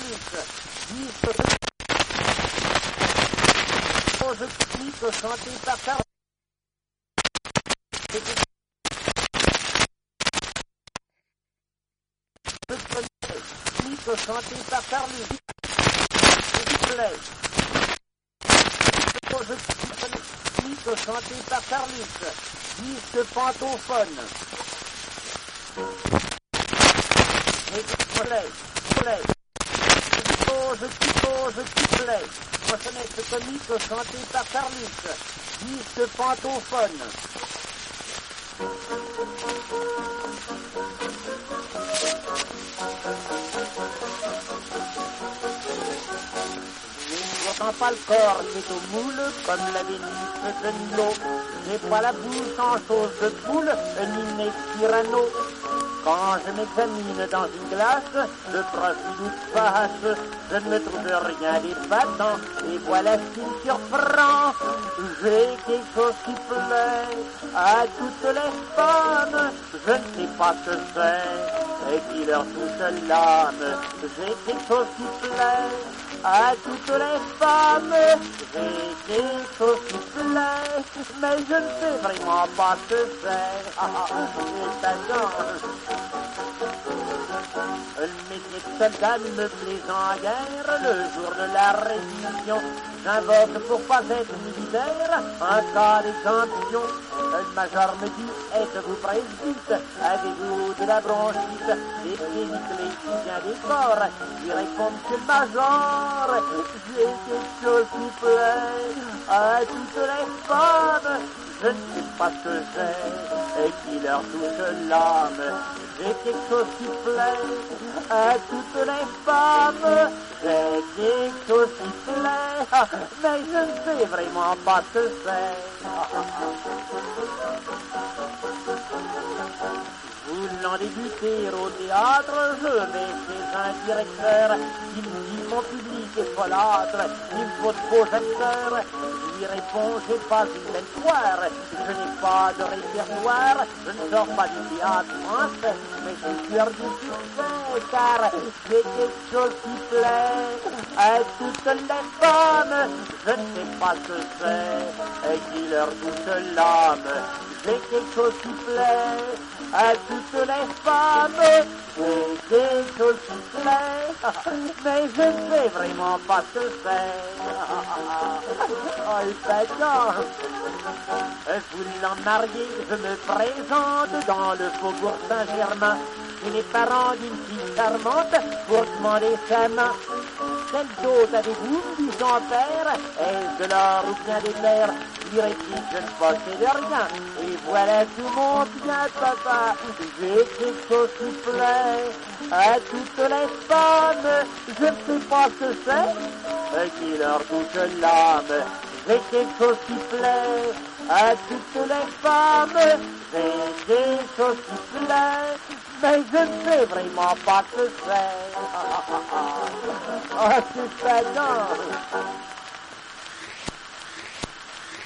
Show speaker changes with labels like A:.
A: Carlus, disque je clique chanté par Carlus. Clique chanté par Carlus. Je clique chanté par Carlus, disque pantophone. Je plais. Moissonnette comique chantée par Carlus, disque pantophone. Je n'entends pas le corps qui est au moule, comme la Vénus de Milo. J'ai pas la bouche en sauce de poule, ni mes tyrannos. Quand je m'examine dans une glace, de profil ou de face, je ne me trouve rien d'épatant, et voilà ce qui me surprend. J'ai quelque chose qui plaît à toutes les femmes, je ne sais pas ce que c'est, et qui leur touche l'âme. J'ai quelque chose qui plaît à toutes les femmes, j'ai quelque chose qui plaît, mais je ne sais vraiment pas ce que c'est. Le métier de soldat me plaisant à guerre, le jour de la révision, j'invoque pour pas être militaire un cas d'exemption. Le major me dit, êtes-vous presbyte? Avez-vous de la bronchite? Des péniclés qui vient des corps? Il répond, monsieur le major, j'ai quelque chose qui plaît à toutes les femmes. Je ne sais pas ce que c'est, et qui leur touche l'âme. J'ai quelque chose qui plaît à toutes les femmes. J'ai quelque chose qui plaît, mais je ne sais vraiment pas ce que c'est. Voulant débuter au théâtre, je vais chez un directeur qui me dit mon public est folâtre, il me faut de beaux acteurs. Je lui réponds, j'ai pas une belle foire, je n'ai pas de répertoire, je ne sors pas du théâtre français, mais je suis sûr du succès, car j'ai quelque chose qui plaît à toutes les femmes. Je ne sais pas ce que c'est, et qui leur touche l'âme. J'ai quelque chose qui plaît à toutes les femmes, j'ai quelque chose qui plaît, mais je ne sais vraiment pas ce que c'est. Oh, il fait quand voulant marier, je me présente dans le faubourg Saint-Germain, et les parents d'une fille charmante pour demander sa main. Quel dot avez-vous, dit son père? Est-ce de l'or ou bien des terres? Il réplique, je ne possède rien, et voilà tout mon bien, papa. J'ai quelque chose qui plaît à toutes les femmes, je ne sais pas ce que c'est, qui leur touche l'âme. J'ai quelque chose qui plaît à toutes les femmes, j'ai quelque chose qui plaît, mais je ne sais vraiment pas ce que c'est. Oh, c'est fatigant.